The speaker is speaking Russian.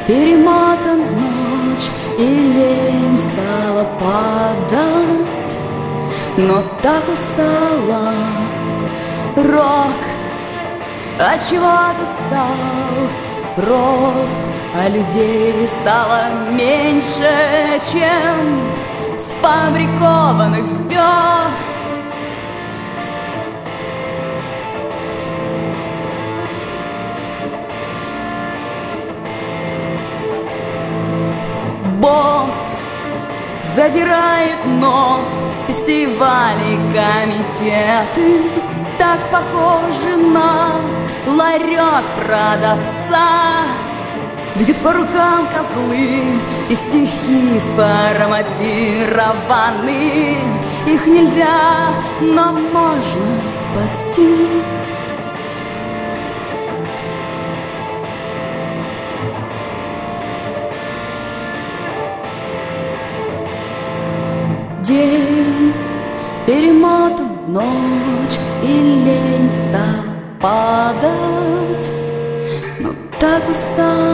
перемотан в ночь, и лень стала падать, но так устала. Рок отчего-то стал прост, а людей стало меньше, чем сфабрикованных звезд. Босс задирает нос, фестивали, комитеты так похожи на ларек продавца. Бьют по рукам козлы, и стихи сформатированы. Их нельзя, но можно спасти. День перемотан в ночь, и лень стал падать, но так устал.